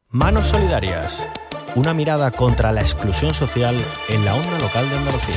Manos Solidarias, una mirada contra la exclusión social en la onda local de Andalucía.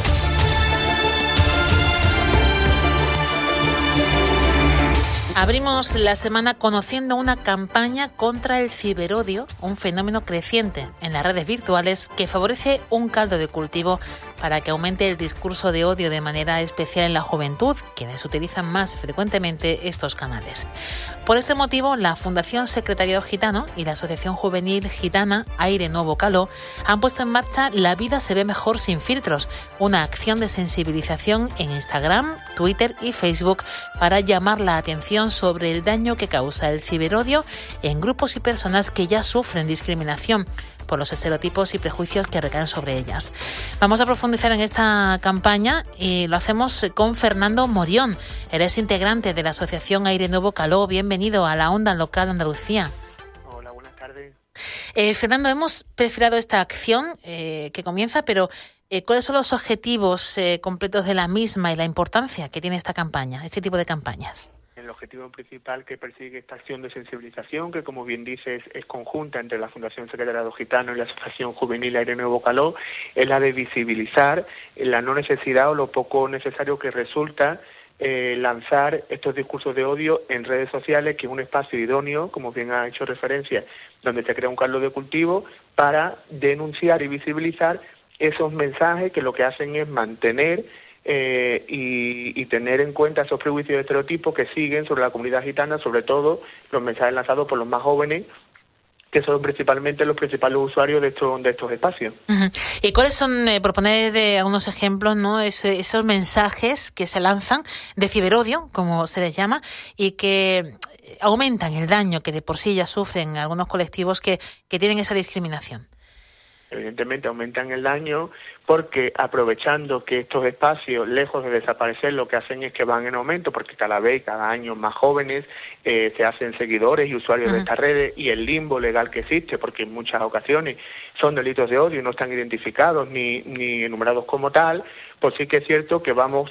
Abrimos la semana conociendo una campaña contra el ciberodio, un fenómeno creciente en las redes virtuales que favorece un caldo de cultivo para que aumente el discurso de odio de manera especial en la juventud, quienes utilizan más frecuentemente estos canales. Por este motivo, la Fundación Secretariado Gitano y la Asociación Juvenil Gitana Aire Nuevo Caló han puesto en marcha La vida se ve mejor sin filtros, una acción de sensibilización en Instagram, Twitter y Facebook para llamar la atención sobre el daño que causa el ciberodio en grupos y personas que ya sufren discriminación por los estereotipos y prejuicios que recaen sobre ellas. Vamos a profundizar en esta campaña y lo hacemos con Fernando Morión. Eres integrante de la Asociación Aire Nuevo Caló. Bienvenido a la onda local de Andalucía. Hola, buenas tardes. Fernando, hemos perfilado esta acción que comienza, pero ¿cuáles son los objetivos completos de la misma y la importancia que tiene esta campaña, este tipo de campañas? El objetivo principal que persigue esta acción de sensibilización, que como bien dices es conjunta entre la Fundación Secretariado Gitano y la Asociación Juvenil Aire Nuevo Caló, es la de visibilizar la no necesidad o lo poco necesario que resulta lanzar estos discursos de odio en redes sociales, que es un espacio idóneo, como bien ha hecho referencia, donde se crea un caldo de cultivo para denunciar y visibilizar esos mensajes que lo que hacen es mantener y tener en cuenta esos prejuicios y estereotipos que siguen sobre la comunidad gitana, sobre todo los mensajes lanzados por los más jóvenes, que son principalmente los principales usuarios de estos espacios. Uh-huh. ¿Y cuáles son, por poner algunos ejemplos, ¿no? esos mensajes que se lanzan de ciberodio, como se les llama, y que aumentan el daño que de por sí ya sufren algunos colectivos que tienen esa discriminación? Evidentemente aumentan el daño porque, aprovechando que estos espacios, lejos de desaparecer, lo que hacen es que van en aumento, porque cada año más jóvenes se hacen seguidores y usuarios de estas redes, y el limbo legal que existe, porque en muchas ocasiones son delitos de odio y no están identificados ni enumerados como tal, pues sí que es cierto que vamos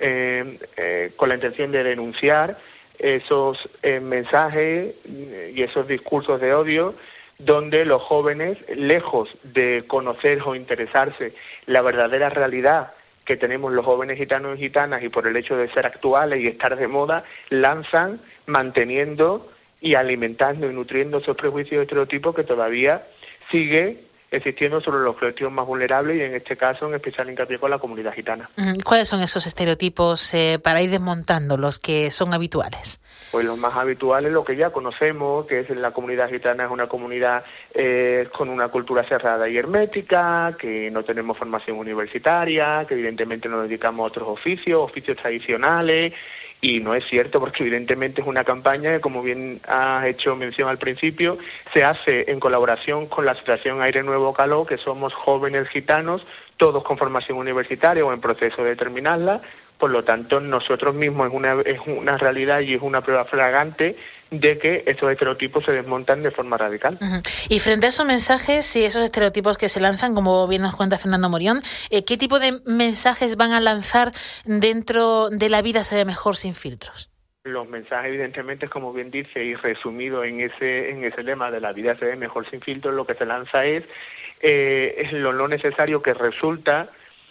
con la intención de denunciar esos mensajes y esos discursos de odio, donde los jóvenes, lejos de conocer o interesarse la verdadera realidad que tenemos los jóvenes gitanos y gitanas, y por el hecho de ser actuales y estar de moda, lanzan manteniendo y alimentando y nutriendo esos prejuicios y estereotipos que todavía sigue existiendo sobre los colectivos más vulnerables, y en este caso en especial hincapié con la comunidad gitana. ¿Cuáles son esos estereotipos para ir desmontando los que son habituales? Pues los más habituales, lo que ya conocemos, que es la comunidad gitana es una comunidad con una cultura cerrada y hermética, que no tenemos formación universitaria, que evidentemente nos dedicamos a otros oficios tradicionales, y no es cierto, porque evidentemente es una campaña que, como bien has hecho mención al principio, se hace en colaboración con la Asociación Aire Nuevo Caló, que somos jóvenes gitanos, todos con formación universitaria o en proceso de terminarla. Por lo tanto, nosotros mismos es una realidad y es una prueba flagrante de que estos estereotipos se desmontan de forma radical. Uh-huh. Y frente a esos mensajes y esos estereotipos que se lanzan, como bien nos cuenta Fernando Morión, ¿qué tipo de mensajes van a lanzar dentro de La vida se ve mejor sin filtros? Los mensajes, evidentemente, como bien dice, y resumido en ese lema de La vida se ve mejor sin filtros, lo que se lanza es lo no necesario que resulta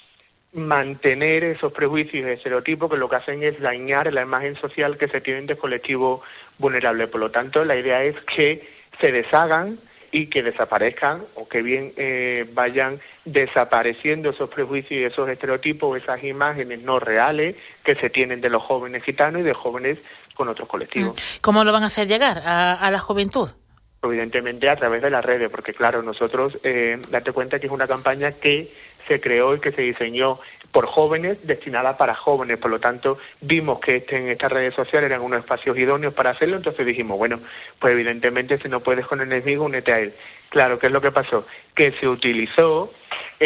mantener esos prejuicios y estereotipos, que lo que hacen es dañar la imagen social que se tienen de colectivos vulnerables. Por lo tanto, la idea es que se deshagan y que desaparezcan, o que bien vayan desapareciendo esos prejuicios y esos estereotipos, esas imágenes no reales que se tienen de los jóvenes gitanos y de jóvenes con otros colectivos. ¿Cómo lo van a hacer llegar a la juventud? Evidentemente a través de las redes, porque claro, nosotros, date cuenta que es una campaña que se creó y que se diseñó por jóvenes, destinada para jóvenes. Por lo tanto, vimos que en estas redes sociales eran unos espacios idóneos para hacerlo, entonces dijimos, bueno, pues evidentemente si no puedes con el enemigo, únete a él. Claro, ¿qué es lo que pasó? Que se utilizó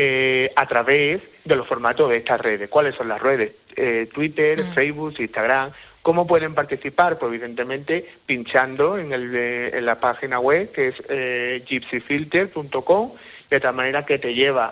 a través de los formatos de estas redes. ¿Cuáles son las redes? Twitter, Facebook, Instagram. ¿Cómo pueden participar? Pues evidentemente pinchando en la página web, que es gypsyfilter.com, de tal manera que te lleva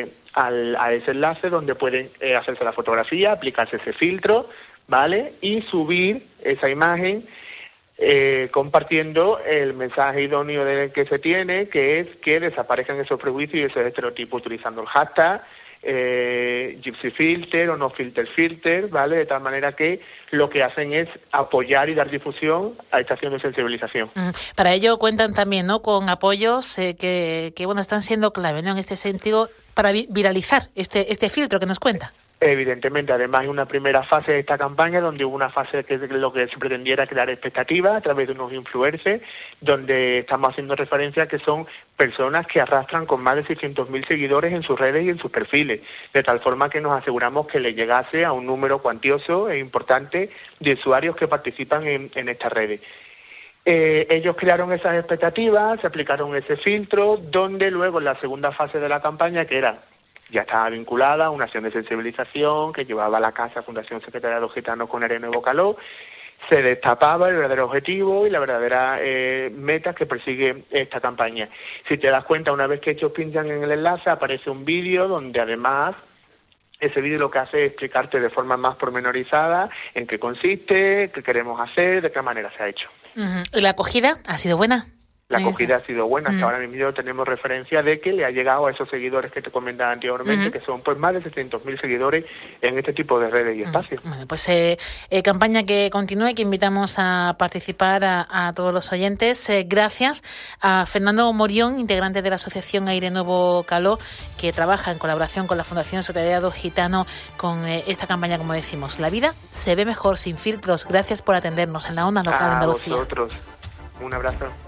a ese enlace donde pueden hacerse la fotografía, aplicarse ese filtro, ¿vale? Y subir esa imagen compartiendo el mensaje idóneo del que se tiene, que es que desaparezcan esos prejuicios y esos estereotipos, utilizando el hashtag Gypsy Filter o No Filter Filter, ¿vale? De tal manera que lo que hacen es apoyar y dar difusión a esta acción de sensibilización. Para ello cuentan también, ¿no?, con apoyos que bueno, están siendo clave, ¿no?, en este sentido, para viralizar este filtro que nos cuenta. Evidentemente, además hay una primera fase de esta campaña donde hubo una fase que lo que se pretendía era crear expectativas a través de unos influencers, donde estamos haciendo referencia a que son personas que arrastran con más de 600.000 seguidores en sus redes y en sus perfiles, de tal forma que nos aseguramos que le llegase a un número cuantioso e importante de usuarios que participan en estas redes. Ellos crearon esas expectativas, se aplicaron ese filtro, donde luego en la segunda fase de la campaña, que era ya estaba vinculada a una acción de sensibilización que llevaba a la Casa Fundación Secretariado Gitano con Arena Nuevo Caló, se destapaba el verdadero objetivo y la verdadera meta que persigue esta campaña. Si te das cuenta, una vez que ellos pinchan en el enlace, aparece un vídeo donde además ese vídeo lo que hace es explicarte de forma más pormenorizada en qué consiste, qué queremos hacer, de qué manera se ha hecho. ¿Y la acogida ha sido buena? La acogida ha sido buena. Hasta ahora mismo tenemos referencia de que le ha llegado a esos seguidores que te comentaba anteriormente, que son pues más de 600.000 seguidores en este tipo de redes y espacios. Bueno, pues campaña que continúe, que invitamos a participar a todos los oyentes. Gracias a Fernando Morión, integrante de la Asociación Aire Nuevo Caló, que trabaja en colaboración con la Fundación Secretariado Gitano con esta campaña, como decimos, La vida se ve mejor sin filtros. Gracias por atendernos en la onda local de Andalucía. A vosotros. Un abrazo.